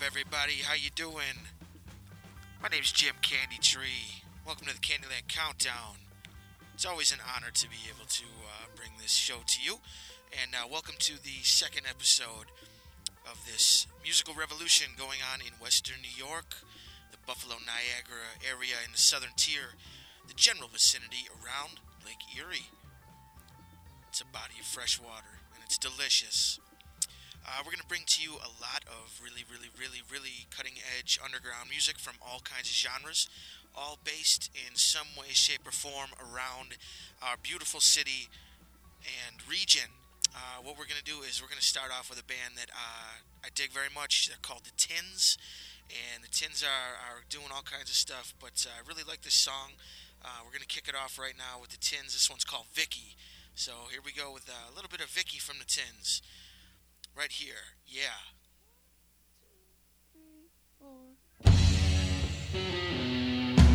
everybody? How you doing? My name's Jim Candytree. Welcome to the Candyland Countdown. It's always an honor to be able to bring this show to you. And welcome to the second episode of this musical revolution going on in Western New York, the Buffalo Niagara area in the southern tier, the general vicinity around Lake Erie. It's a body of fresh water, and it's delicious. We're going to bring to you a lot of really cutting-edge underground music from all kinds of genres, all based in some way, shape, or form around our beautiful city and region. What we're going to do is we're going to start off with a band that I dig very much. They're called The Tins, and The Tins are doing all kinds of stuff, but I really like this song. We're going to kick it off right now with The Tins. This one's called Vicky. So here we go with a little bit of Vicky from The Tins. Right here, yeah. 1, 2, 3, 4.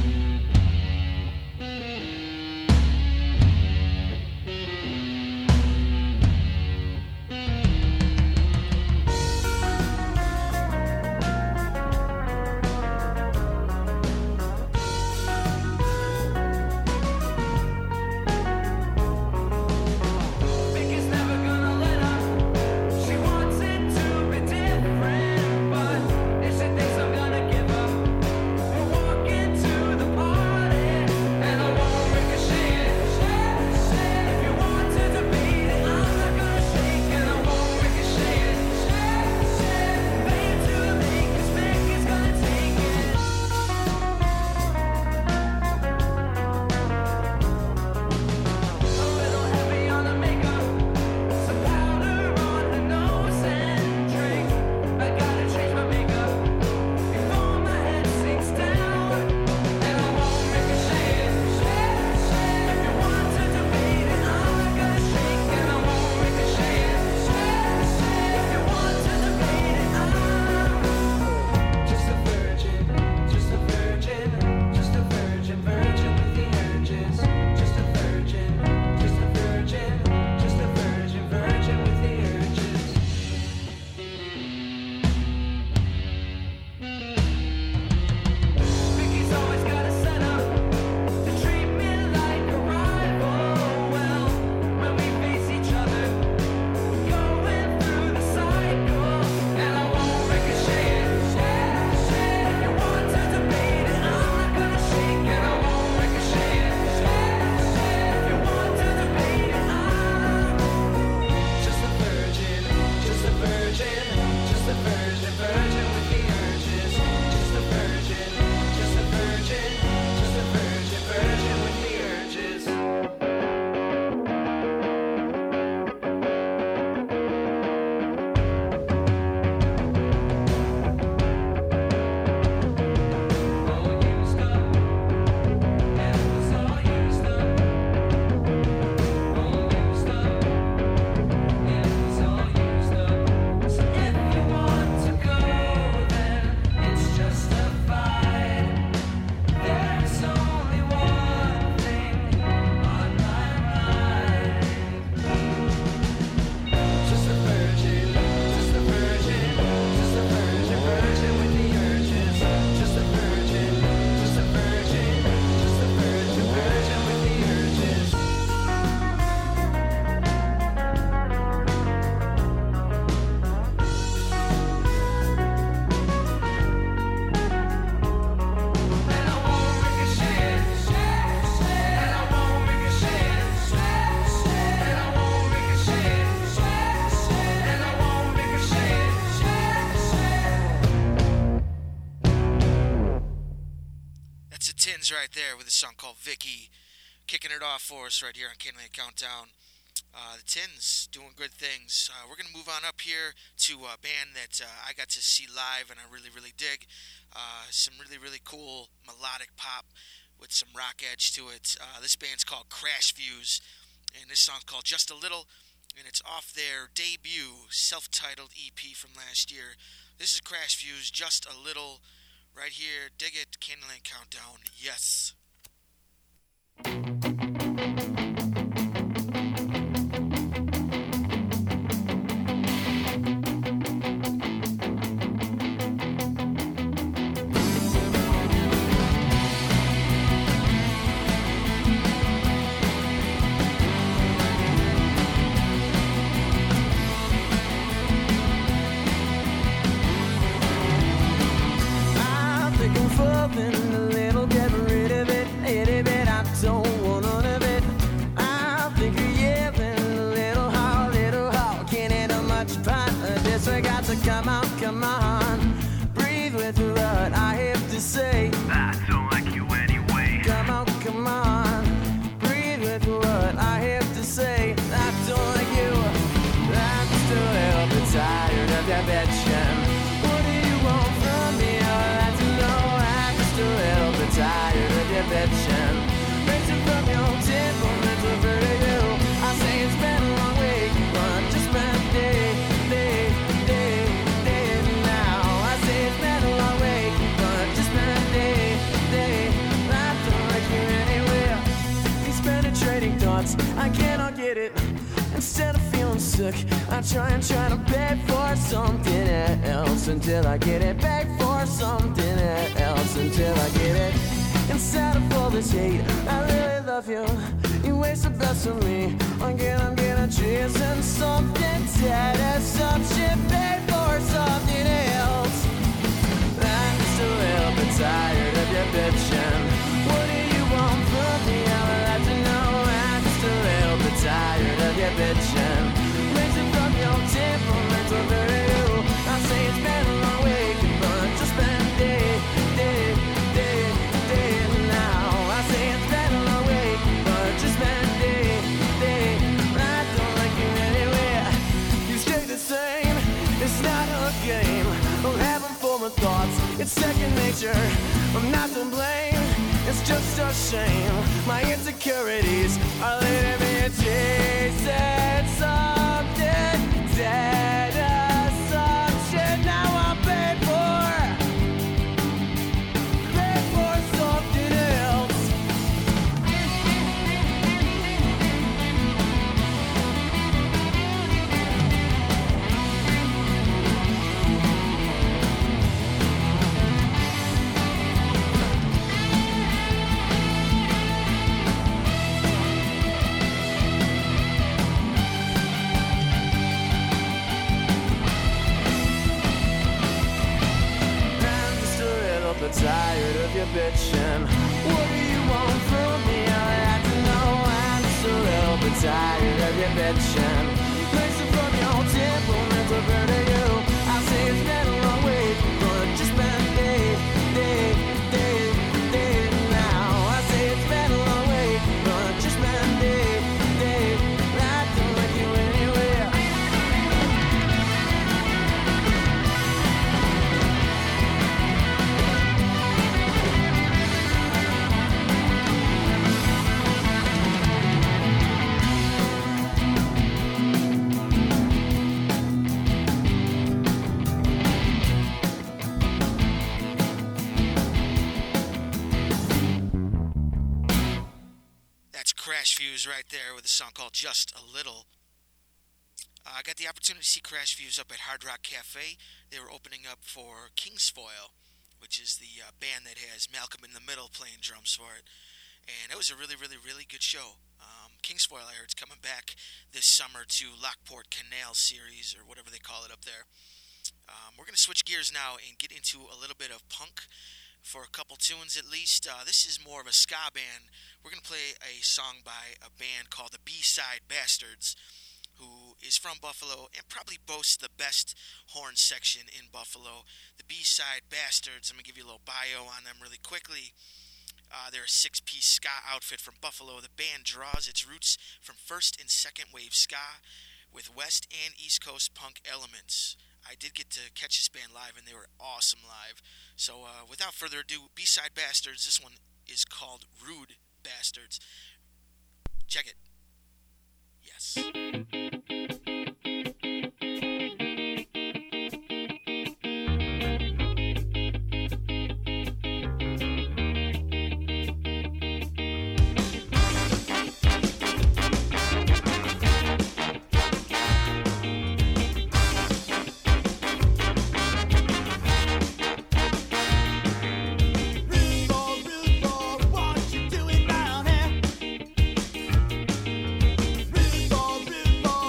Right there with a song called Vicky, kicking it off for us right here on Candyland Countdown. The Tins doing good things. We're going to move on up here to a band that I got to see live and I really dig. Some really cool melodic pop with some rock edge to it. This band's called Crash Fuse, and this song's called Just a Little, and it's off their debut self-titled EP from last year. This is Crash Fuse, Just a Little. Right here, dig it, Candyland Countdown, yes. think I'm falling a little, get rid of it, I don't want none of it. I think you're yelling a little, how, can't handle much part of this. I got to come on, breathe with what I have to say. I don't like you anyway. Come on, breathe with what I have to say. I don't like you, I'm just a little bit tired of that bitchin'. What do you want from me? I'd like to know. I'm just a little bit tired of your bitchin'. Racing from your temperament over to you. I say it's been a long week, but just been a day now. I say it's been a long week, but just been a day. I don't like you anywhere. These penetrating thoughts, I cannot get it. Instead of feeling sick, I try to beg for something else until I get it. Beg for something else until I get it. Instead of all this hate, I really love you. You waste the best of me. I'm getting chasing something dead as some shit. Beg for something else. I'm just a little bit tired of your bitchin'. What do you want from me? I would like to know. I'm just a little bit tired of your bitchin'. Racing from your temperament over to you. I say it's been a long week, but just been a day now. I say it's been a long week, but just been a day. I don't like you anywhere. You stay the same. It's not a game. I'm having former thoughts. It's second nature. I'm not to blame. It's just a shame. My insecurities are letting me chasing something dead assumption. Now I'm paid for something else. Tired of your bitchin'. What do you want from me? I'd like to know. I'm just a little bit tired of your bitchin'. Racing from your temperament over to you. I say it's been a long week, but just been a day now. I say it's been a long week, but just been a day. I don't like you anywhere. Crash Fuse right there with a song called Just a Little. I got the opportunity to see Crash Fuse up at Hard Rock Cafe. They were opening up for Kingsfoil, which is the band that has Malcolm in the Middle playing drums for it. And it was a really, really, really good show. Kingsfoil, I heard, is coming back this summer to Lockport Canal Series, or whatever they call it up there. We're going to switch gears now and get into a little bit of punk for a couple tunes at least. This is more of a ska band. We're going to play a song by a band called the B-Side Bastards, who is from Buffalo and probably boasts the best horn section in Buffalo. The B-Side Bastards, I'm going to give you a little bio on them really quickly. They're a 6-piece ska outfit from Buffalo. The band draws its roots from first and second wave ska with West and East Coast punk elements. I did get to catch this band live, and they were awesome live. So without further ado, B-Side Bastards. This one is called Rude Bastards. Check it. Yes. What you doing down here? Rude boy,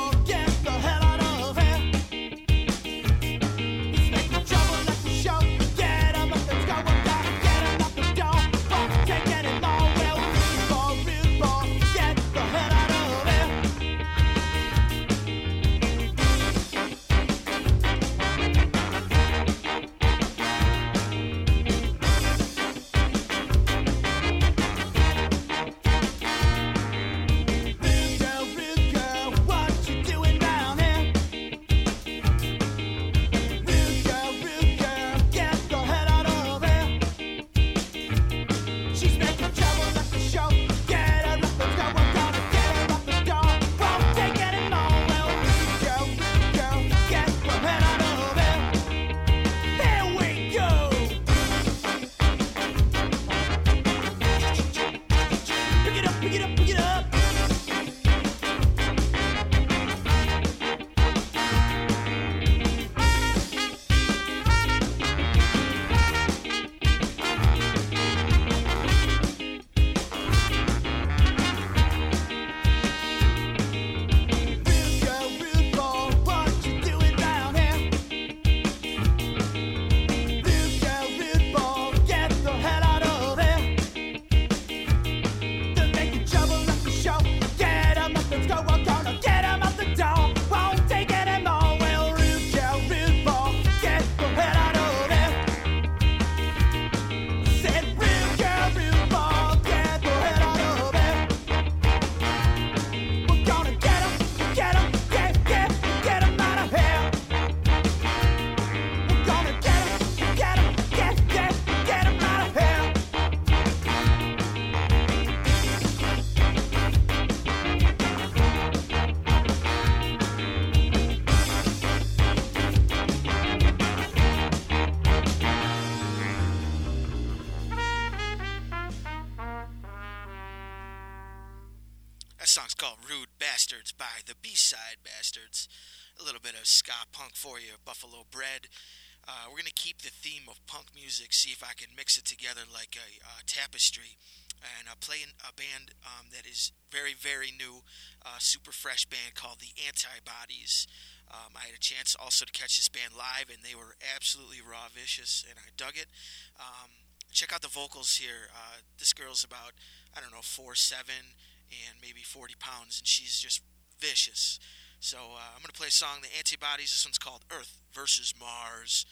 Bastards by the B-Side Bastards. A little bit of ska punk for you, Buffalo Bread. We're going to keep the theme of punk music, see if I can mix it together like a tapestry. And play a band that is very, very new, super fresh band called the Antibodies. I had a chance also to catch this band live, and they were absolutely raw vicious, and I dug it. Check out the vocals here. This girl's about, 4'7", and maybe 40 pounds, and she's just vicious. So I'm going to play a song, the Antibodies. This one's called Earth versus Mars.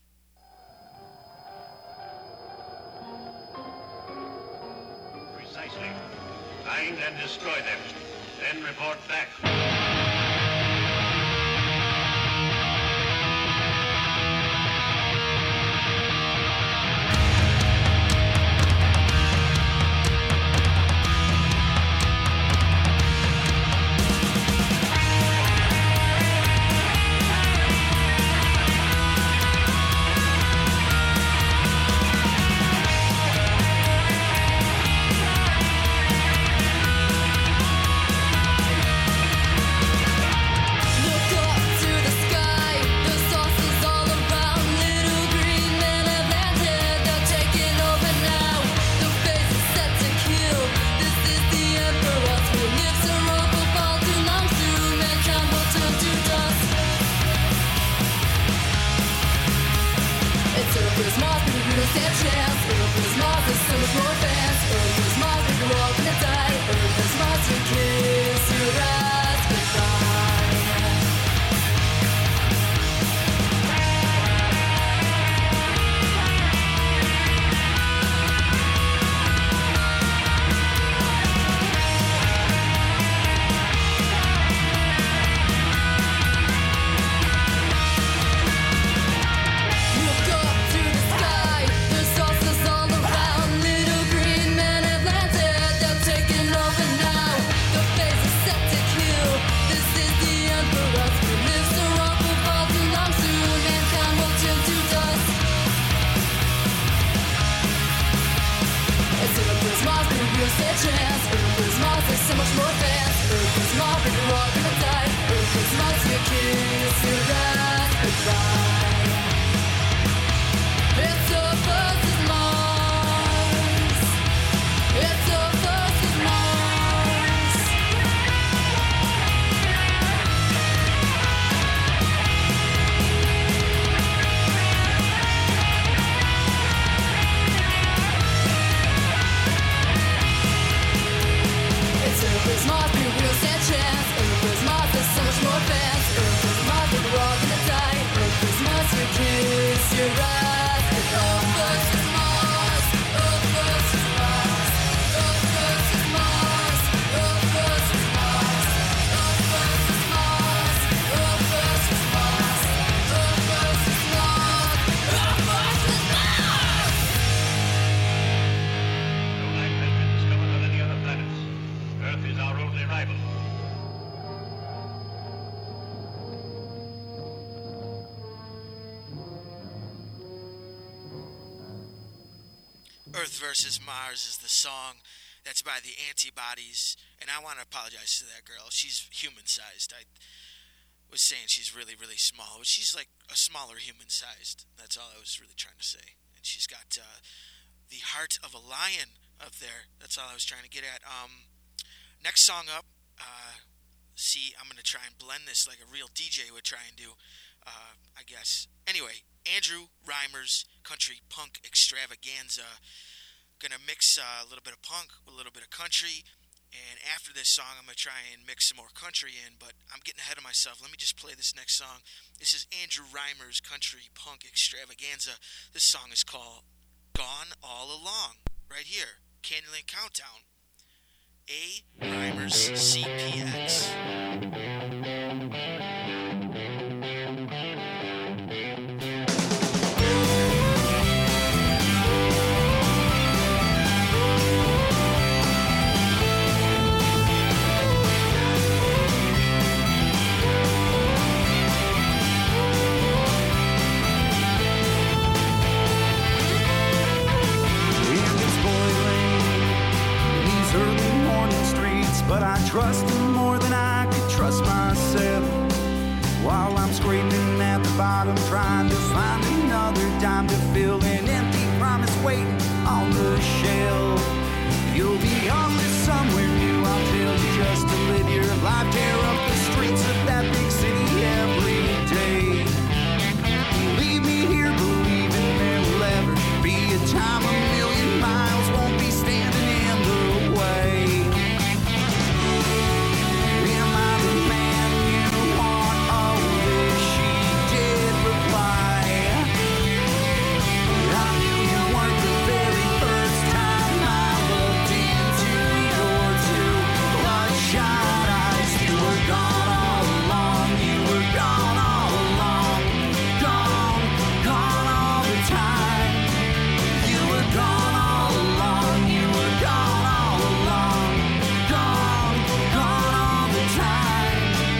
Precisely. Find and destroy them. Then report back. Earth versus Mars is the song. That's by the Antibodies, and I want to apologize to that girl. She's human-sized. I was saying she's really, really small, but she's like a smaller human-sized. That's all I was really trying to say. And she's got the heart of a lion up there. That's all I was trying to get at. Next song up, I'm going to try and blend this like a real DJ would try and do, I guess. Anyway, Andrew Reimer's Country Punk Extravaganza. Gonna mix a little bit of punk with a little bit of country, and after this song I'm gonna try and mix some more country in, but I'm getting ahead of myself. Let me just play this next song. This is Andrew Reimer's Country Punk Extravaganza. This song is called Gone All Along, right here, Candyland Countdown. A. Reimer's CPX. Early morning streets but I trust him more than I could trust myself. While I'm scraping at the bottom, trying to find another dime to fill an empty promise waiting on the shelf. You'll be on this somewhere new, I'll tell you, just to live your life. Tear up the streets of that big city every day. Leave me here believing there will ever be a time a million miles won't be standing in the way. Am I the man you want? Oh, yes, she did reply. I knew you weren't the very first time I looked into your two bloodshot eyes. You were gone all along, you were gone all along. Gone, gone all the time. You were gone all along, you were gone all along. Gone, gone all the time.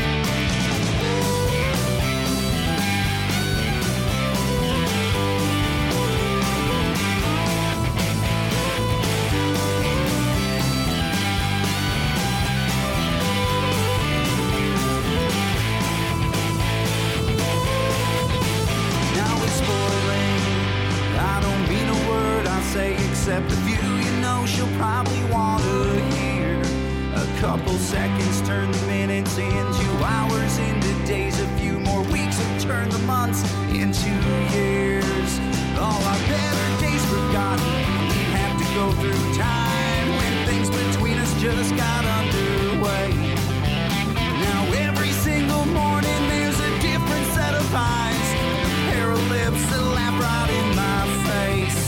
Now it's spoiling. I don't mean a word I say except the view you know she'll probably want to hear. A couple seconds turn the minutes into hours, into days. A few more weeks have turned the months into years. All our better days forgotten. We have to go through time when things between us just got underway. Now every single morning there's a different set of eyes, a pair of lips that laugh right in my face.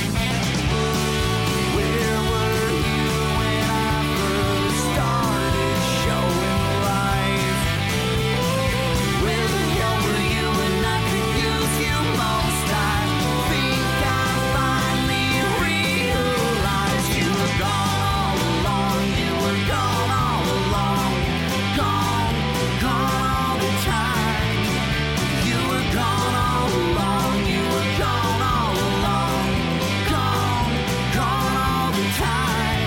Where were you when I first started showing life? Where the hell were you when I could use you most? I think I finally realized you were gone all along, you were gone all along. Gone, gone all the time. You were gone all along, you were gone all along. Gone, gone all the time.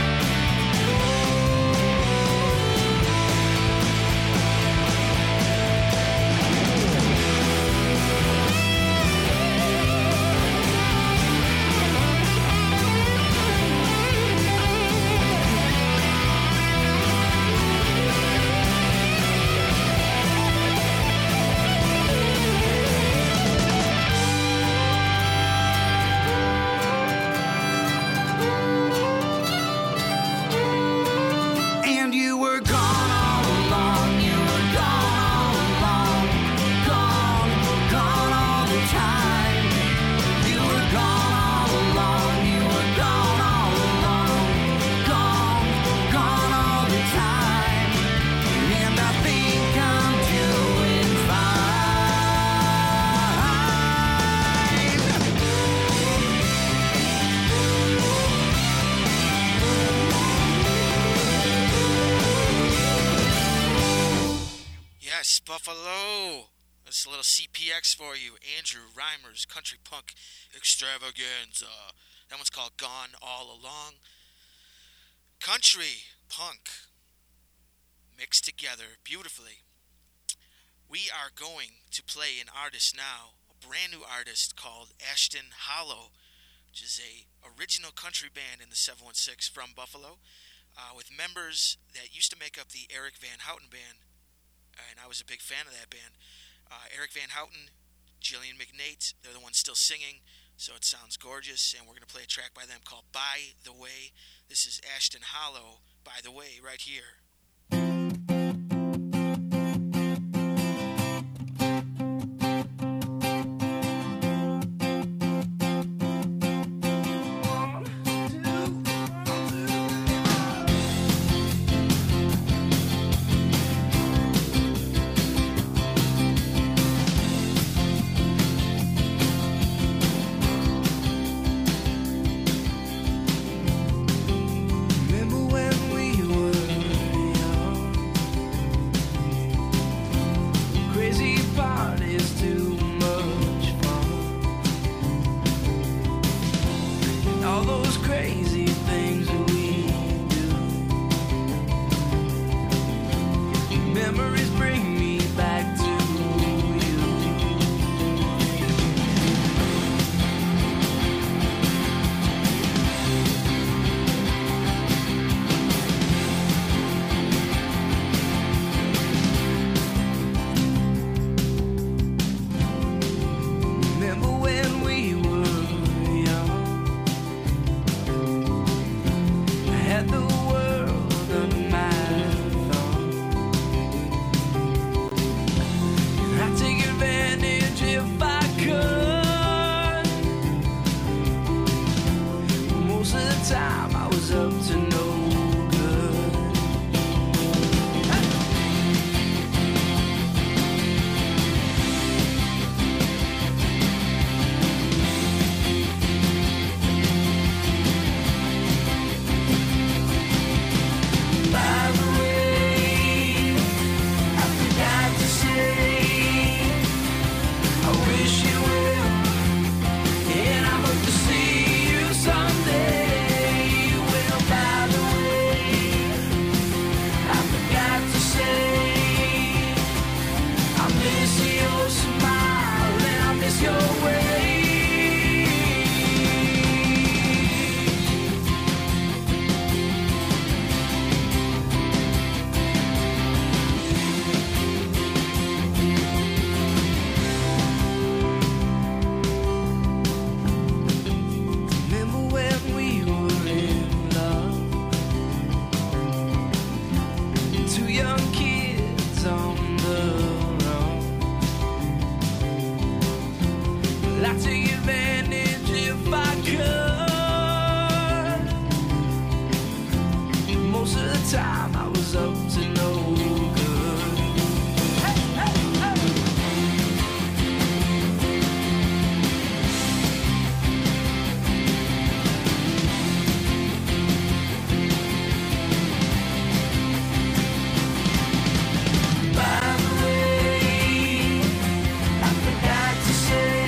And you were gone all along, you were gone all along. Gone, gone all the time. You were gone all along, you were gone all along. Gone, gone all the time. And I think I'm doing Yes, Buffalo. That's a little CPX for you. Andrew Reimer's Country Punk Extravaganza. That one's called Gone All Along. Country punk mixed together beautifully. We are going to play an artist now, a brand new artist called Ashton Hollow, which is a original country band in the 716 from Buffalo, with members that used to make up the Eric Van Houten Band, and I was a big fan of that band. Eric Van Houten, Jillian McNate, they're the ones still singing, so it sounds gorgeous, and we're going to play a track by them called By the Way. This is Ashton Hollow, By the Way, right here. Remember when we were young? Crazy parties, too much fun. And all those crazy things that we do. time I was up to no good. By the way, I forgot to say, I wish you well, and I hope to see you someday. Well, by the way, I forgot to say, I miss your smile and I miss your way. Remember when we were in love? Two young kids on the run. Well, I'd take advantage if I could. Most of the time I was up to no good. Hey, hey, hey. By the way, I forgot to say,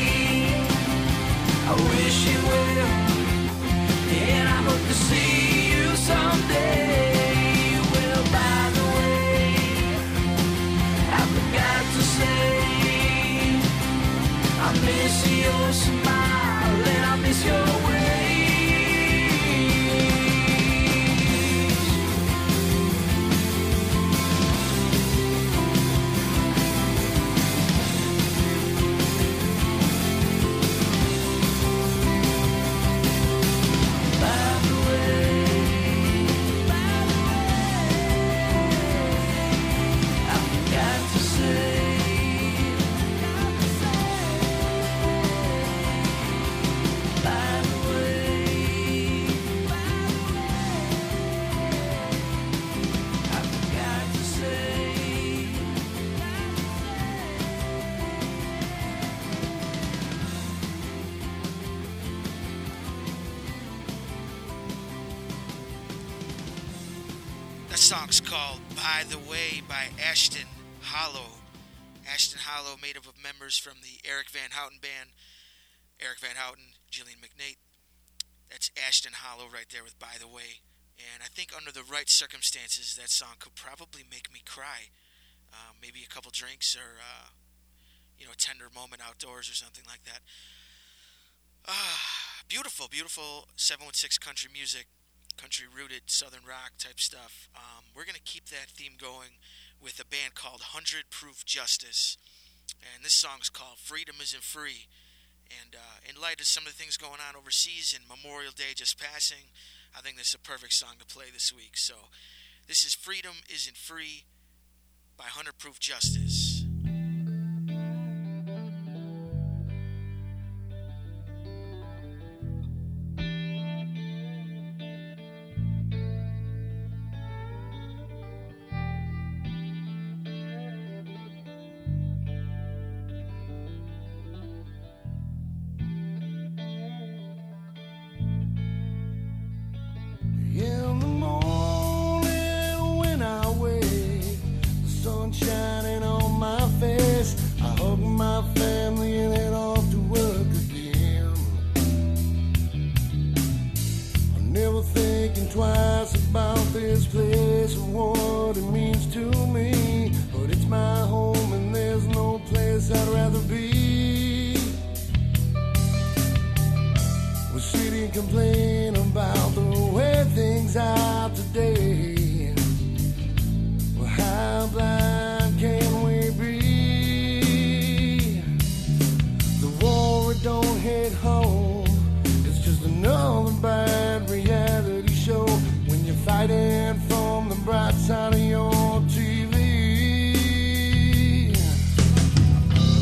I wish you well, and I hope to see you someday. Well, by the way, I forgot to say, I miss your smile and I miss your ways. By the way, I forgot to say, by the way, I forgot to say. That song's called By the Way by Ashton Hollow. Ashton Hollow, made up of members from the Eric Van Houten Band. Eric Van Houten, Gillian McNate. That's Ashton Hollow right there with By the Way. And I think under the right circumstances, that song could probably make me cry. Maybe a couple drinks or, a tender moment outdoors or something like that. Beautiful, beautiful 716 country music. Country-rooted Southern rock type stuff. We're going to keep that theme going with a band called 100 Proof Justice. And this song is called Freedom Isn't Free. And in light of some of the things going on overseas and Memorial Day just passing, I think this is a perfect song to play this week. So this is Freedom Isn't Free by 100 Proof Justice. In the morning when I wake, the sun shining on my face, I hug my family and head off to work again. I'm never thinking twice about this place or what it means to me, but it's my home and there's no place I'd rather be. We sit and complain about the way things are today. Well, how blind can we be? The war, it don't hit home. It's just another bad reality show when you're fighting from the bright side of your TV.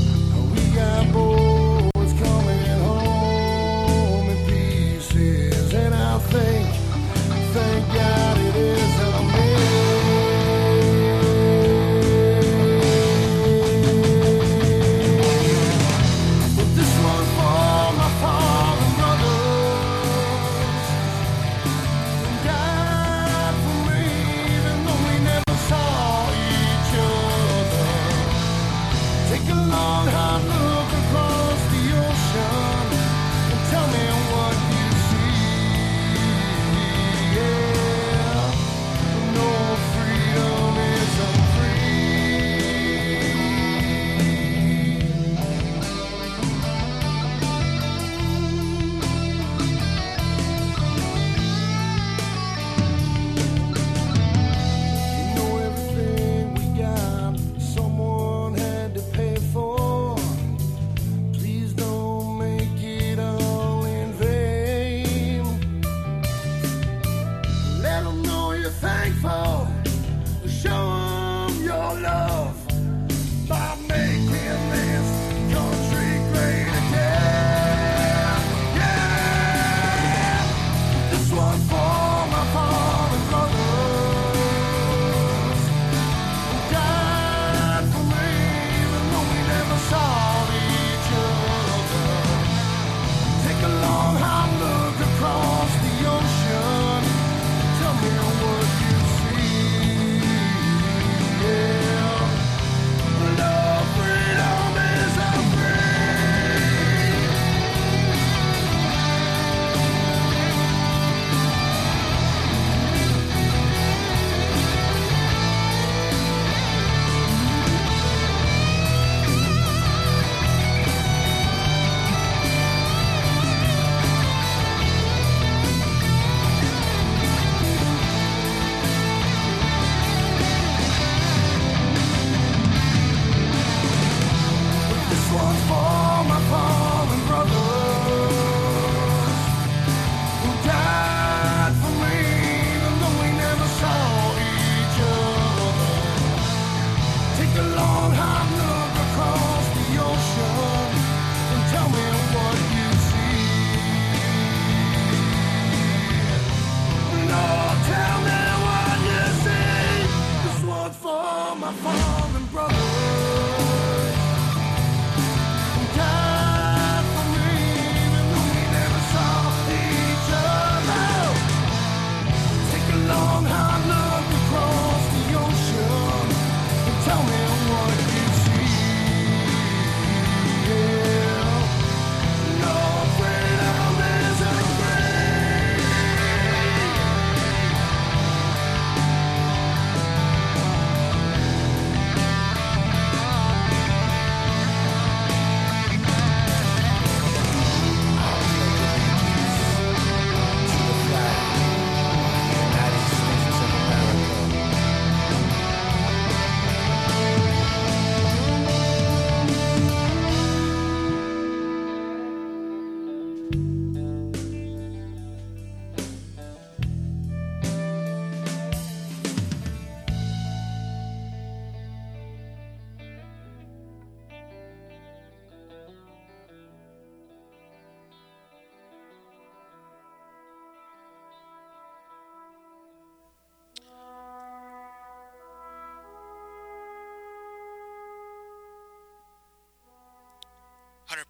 We got boys coming home in pieces.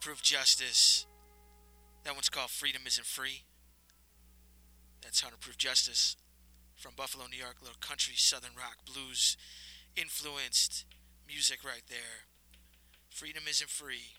Proof Justice. That one's called Freedom Isn't Free. That's 100 Proof Justice from Buffalo, New York. Little country, southern rock, blues influenced music right there. Freedom Isn't Free.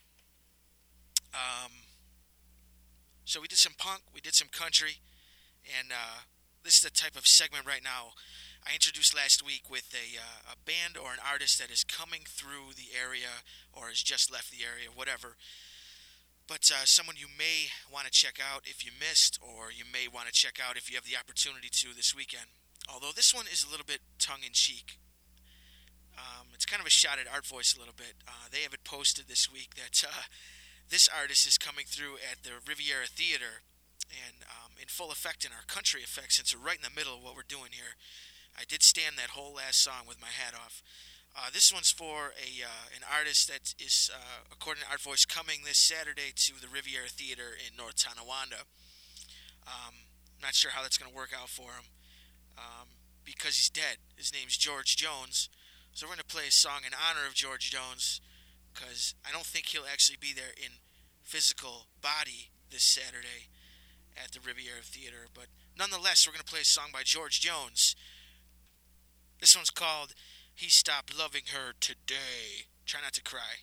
So we did some punk, we did some country, and this is the type of segment right now I introduced last week with a band or an artist that is coming through the area or has just left the area, whatever. But someone you may want to check out if you missed, or you may want to check out if you have the opportunity to this weekend. Although this one is a little bit tongue-in-cheek. It's kind of a shot at Art Voice a little bit. They have it posted this week that this artist is coming through at the Riviera Theater, and in full effect in our country effect, since we're right in the middle of what we're doing here. I did stand that whole last song with my hat off. This one's for an artist that is, according to Art Voice, coming this Saturday to the Riviera Theater in North Tonawanda. Not sure how that's going to work out for him, because he's dead. His name's George Jones. So we're going to play a song in honor of George Jones, because I don't think he'll actually be there in physical body this Saturday at the Riviera Theater. But nonetheless, we're going to play a song by George Jones. This one's called He Stopped Loving Her Today. Try not to cry.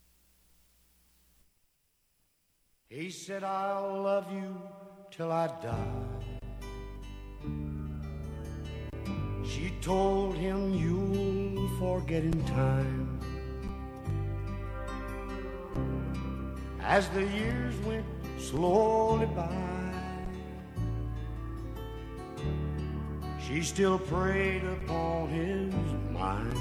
He said, I'll love you till I die. She told him, you'll forget in time. As the years went slowly by, she still preyed upon his mind.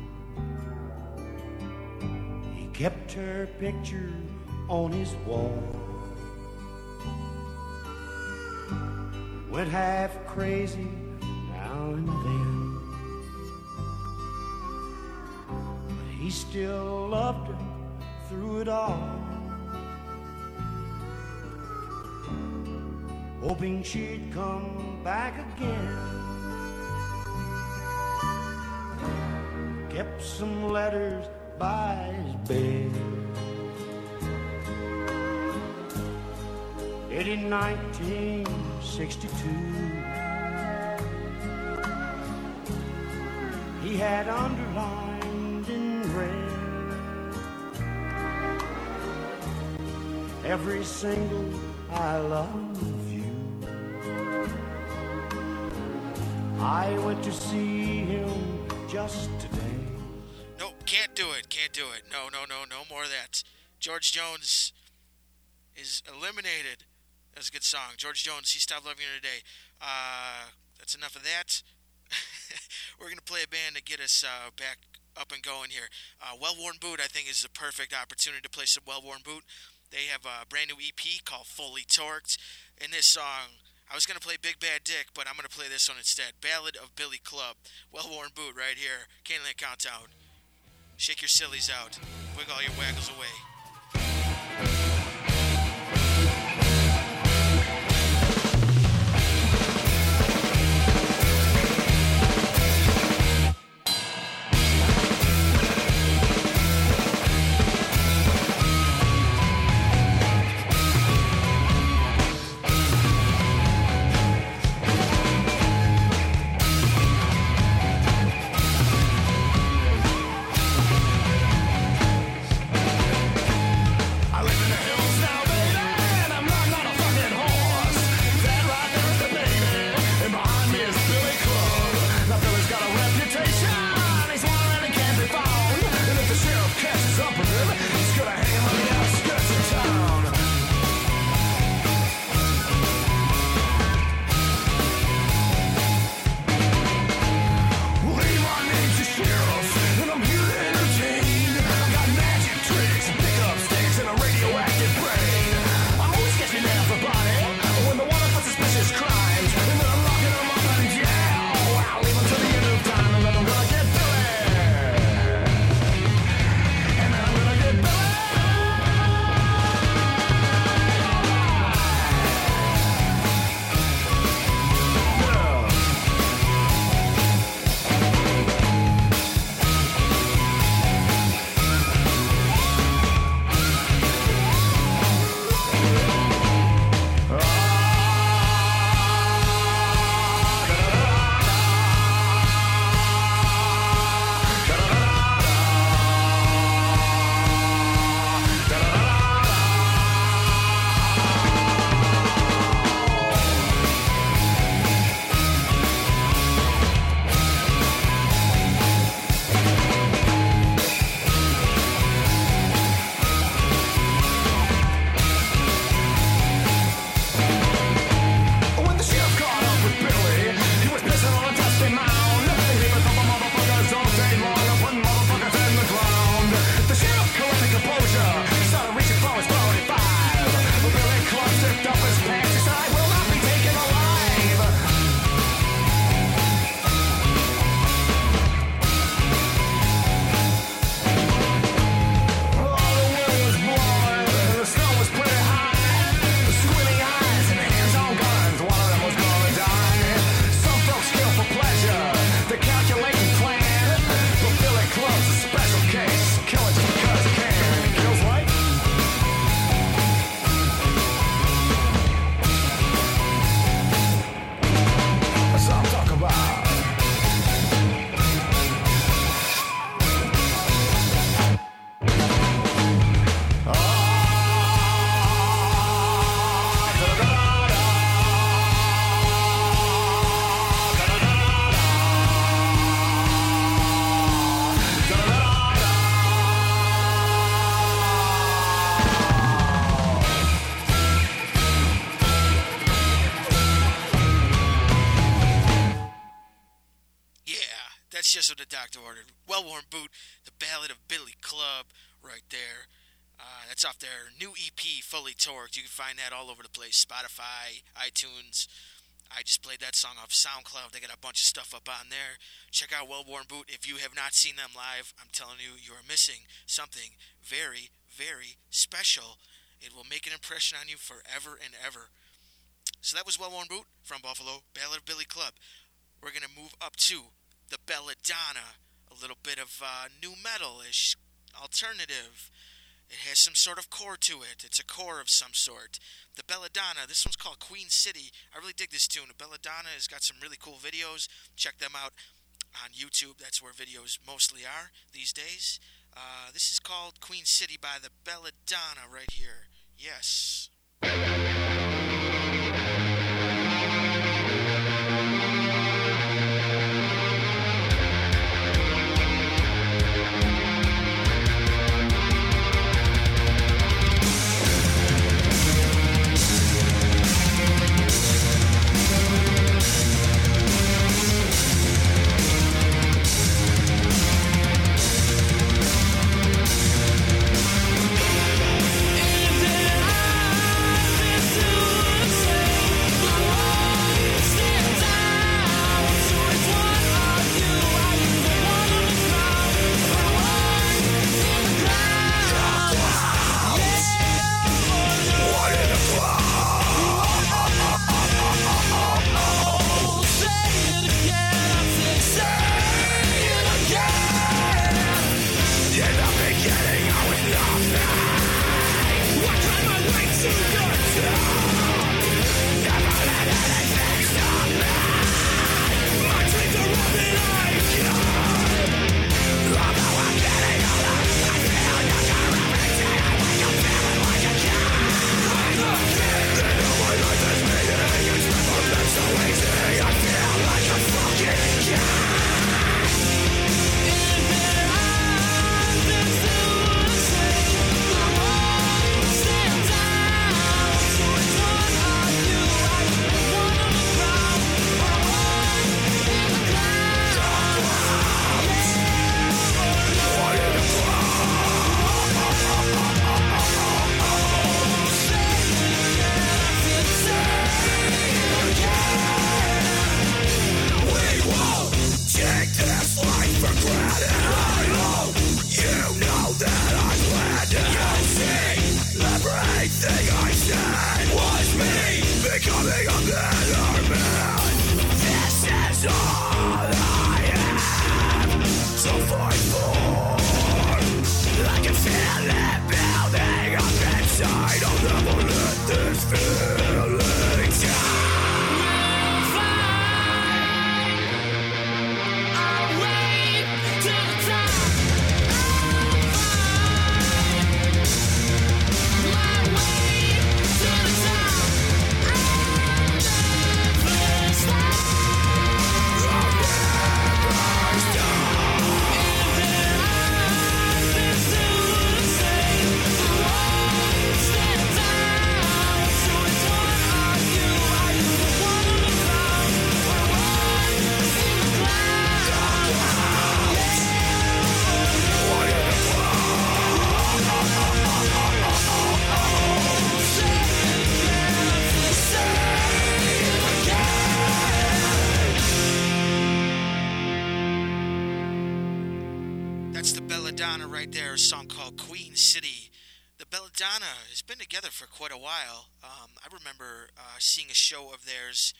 He kept her picture on his wall, went half crazy now and then, but he still loved her through it all, hoping she'd come back again. Kept some letters by his bed. In 1962, he had underlined in red every single I love you. I went to see him just today. Nope, can't do it. No more of that. George Jones is eliminated. That's a good song. George Jones, He Stopped Loving Her Today. That's enough of that. We're going to play a band to get us back up and going here. Well Worn Boot, I think, is the perfect opportunity to play some Well Worn Boot. They have a brand new EP called Fully Torqued. In this song, I was going to play Big Bad Dick, but I'm going to play this one instead. Ballad of Billy Club. Well Worn Boot right here. Candyland Countdown. Shake your sillies out. Wiggle all your waggles away. That's just what the doctor ordered. Well-Worn Boot, the Ballad of Billy Club, right there. That's off their new EP, Fully Torqued. You can find that all over the place. Spotify, iTunes. I just played that song off SoundCloud. They got a bunch of stuff up on there. Check out Well-Worn Boot. If you have not seen them live, I'm telling you, you are missing something very, very special. It will make an impression on you forever and ever. So that was Well-Worn Boot from Buffalo, Ballad of Billy Club. We're going to move up to the Belladonna, a little bit of new metal-ish, alternative. It has some sort of core to it. It's a core of some sort. The Belladonna, this one's called Queen City. I really dig this tune. The Belladonna has got some really cool videos. Check them out on YouTube. That's where videos mostly are these days. This is called Queen City by the Belladonna right here. Yes. Right there, a song called Queen City. The Belladonna has been together for quite a while. I remember seeing a show of theirs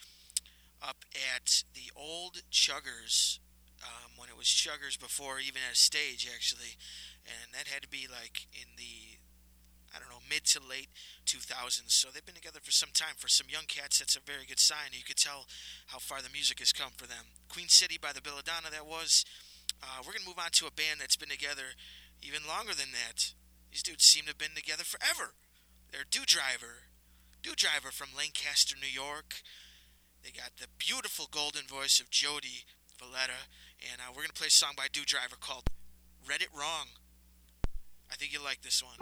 up at the old Chuggers, when it was Chuggers before even at a stage, actually. And that had to be like in the, I don't know, mid to late 2000s. So they've been together for some time. For some young cats, that's a very good sign. You could tell how far the music has come for them. Queen City by the Belladonna, that was. We're going to move on to a band that's been together even longer than that. These dudes seem to have been together forever. They're Dewdriver. Dewdriver from Lancaster, New York. They got the beautiful golden voice of Jody Valletta. And we're going to play a song by Dewdriver called Read It Wrong. I think you'll like this one.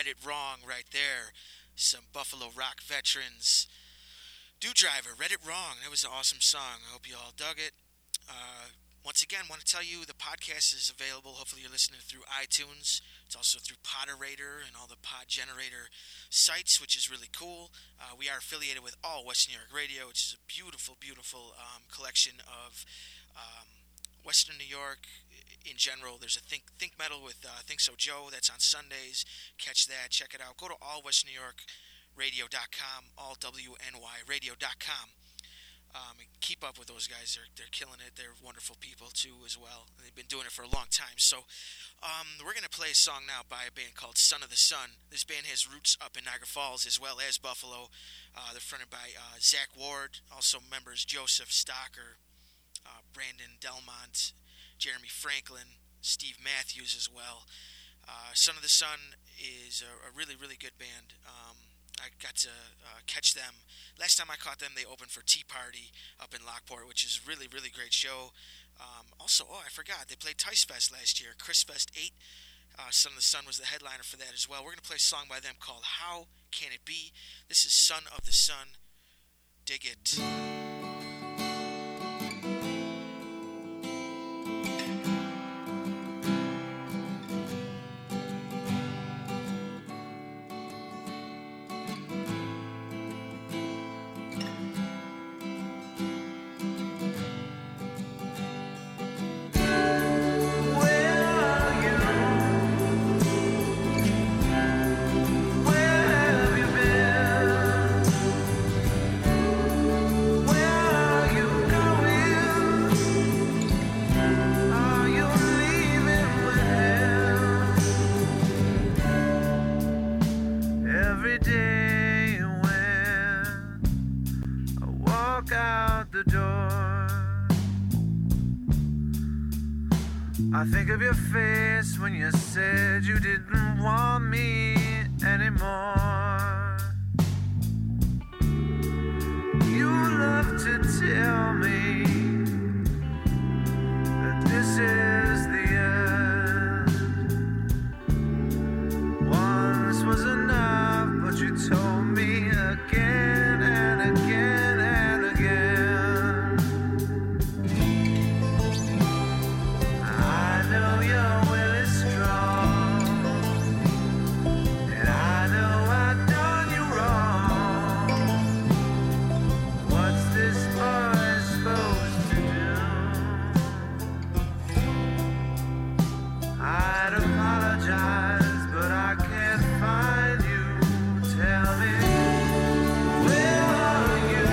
Read It Wrong right there. Some Buffalo rock veterans. Dewdriver, Read It Wrong. That was an awesome song. I hope you all dug it. Once again, want to tell you the podcast is available. Hopefully you're listening through iTunes. It's also through Poderator and all the Pod Generator sites, which is really cool. We are affiliated with All West New York Radio, which is a beautiful, beautiful collection of Western New York in general. There's a Think Metal with Think So Joe. That's on Sundays. Catch that. Check it out. Go to allwestnewyorkradio.com, allwnyradio.com. And keep up with those guys. They're killing it. They're wonderful people, too, as well. And they've been doing it for a long time. So we're going to play a song now by a band called Son of the Sun. This band has roots up in Niagara Falls as well as Buffalo. They're fronted by Zach Ward, also members Joseph Stocker, Brandon Delmont, Jeremy Franklin, Steve Matthews as well. Son of the Sun is a really, really good band. I got to catch them. Last time I caught them, they opened for Tea Party up in Lockport, which is a really, really great show. Also, I forgot, they played Tice Fest last year, Chris Fest 8. Son of the Sun was the headliner for that as well. We're going to play a song by them called How Can It Be? This is Son of the Sun. Dig it. I think of your face when you said you didn't want me anymore. You love to tell me that this is the end. Once was enough, but you told me again and again and again. I know your will is strong, and I know I've done you wrong. What's this boy supposed to do? I'd apologize, but I can't find you. Tell me, where are you?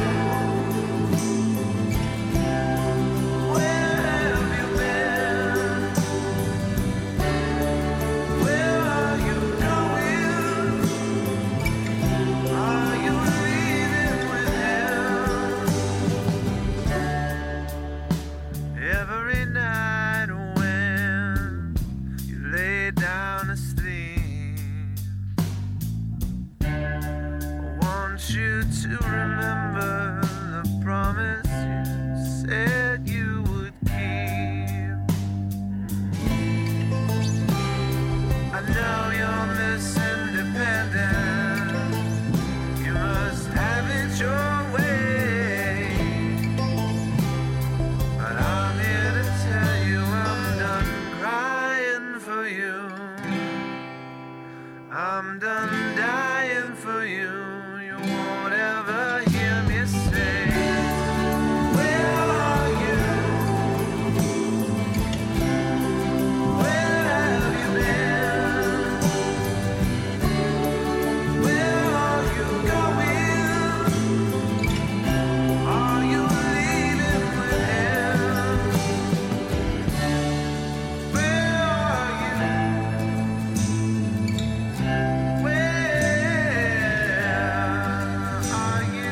Where have you been? Where are you going? Are you leaving with him? Every night when you lay down to sleep, I want you to remember the promise you said you would keep. I know you're Miss Independent. You must have it your way. But I'm here to tell you I'm done crying for you. I'm done dying for you. You won't ever hear me say, where are you? Where have you been? Where are you going? Are you leaving with him? Where are you? Where are you?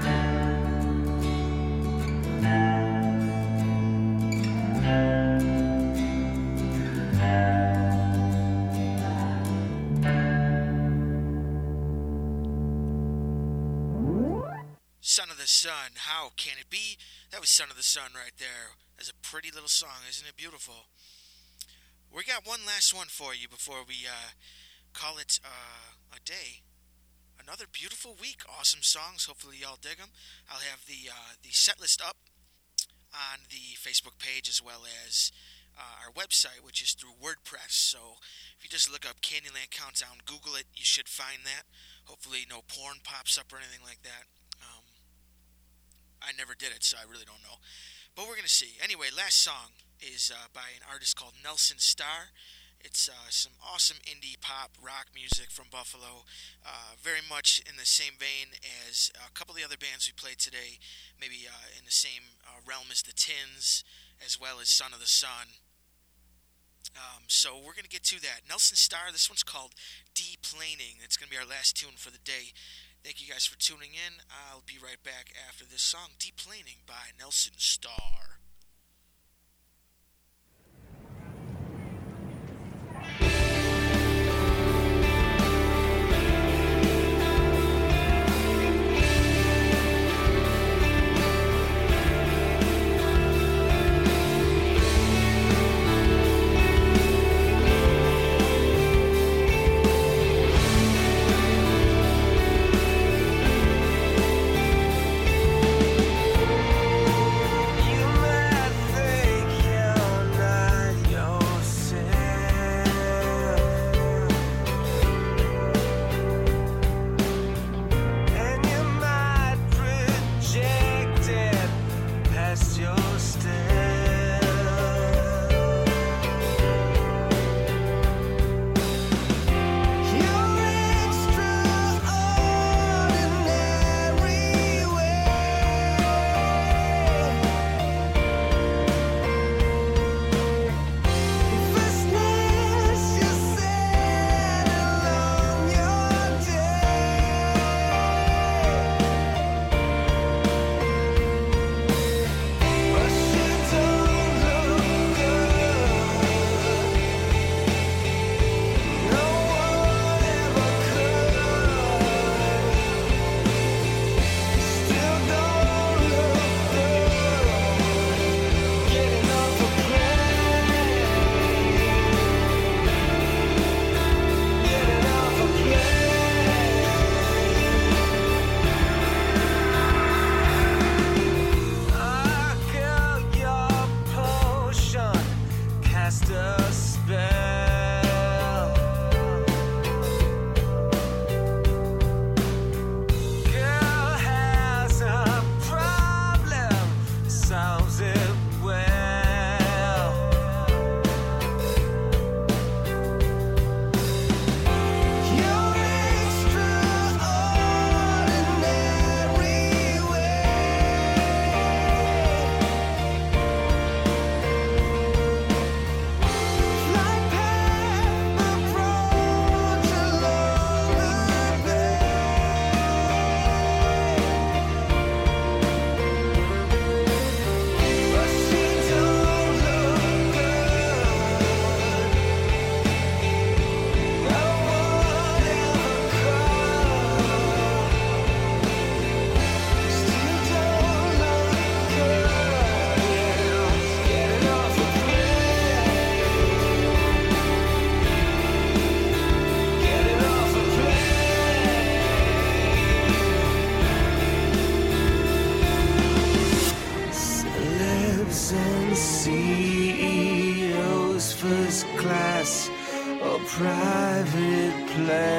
Son of the Sun, How Can It Be? That was Son of the Sun right there. That's a pretty little song, isn't it beautiful? We got one last one for you before we call it a day. Another beautiful week. Awesome songs. Hopefully y'all dig them. I'll have the set list up on the Facebook page as well as our website, which is through WordPress. So if you just look up Candyland Countdown, Google it, you should find that. Hopefully no porn pops up or anything like that. I never did it, so I really don't know. But we're going to see. Anyway, last song is by an artist called Nelson Starr. It's some awesome indie pop rock music from Buffalo. Very much in the same vein as a couple of the other bands we played today. Maybe in the same realm as the Tins, as well as Son of the Sun. So we're going to get to that. Nelson Starr, this one's called Deplaning. It's going to be our last tune for the day. Thank you guys for tuning in. I'll be right back after this song, Deplaning by Nelson Starr. private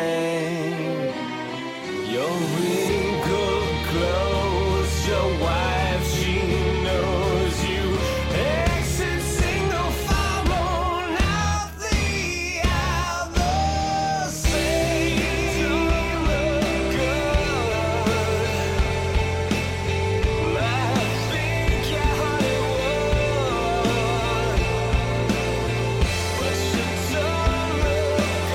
plane. Your wrinkled clothes, your wife, she knows you. Exit single file, not the other. Say you look good. I think you're Hollywood, but you don't look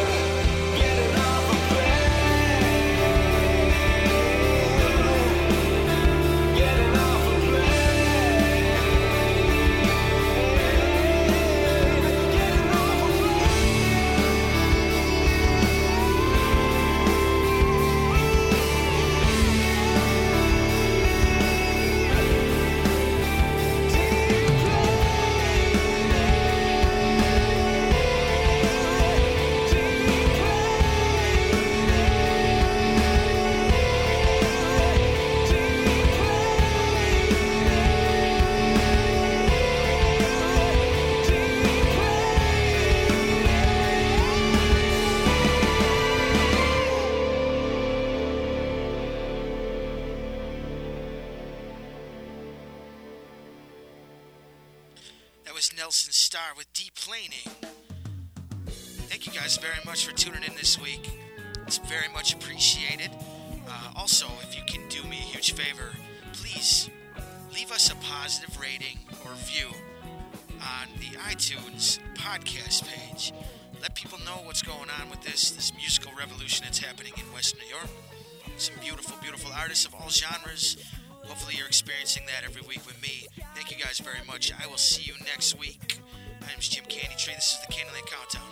good. Getting off a plane. was Nelson Starr with Deplaning. Thank you guys very much for tuning in this week. It's very much appreciated. Also, if you can do me a huge favor, please leave us a positive rating or review on the iTunes podcast page. Let people know what's going on with this musical revolution that's happening in West New York. Some beautiful, beautiful artists of all genres. Hopefully you're experiencing that every week with me. Thank you guys very much. I will see you next week. My name is Jim Candytree. This is the Candyland Countdown.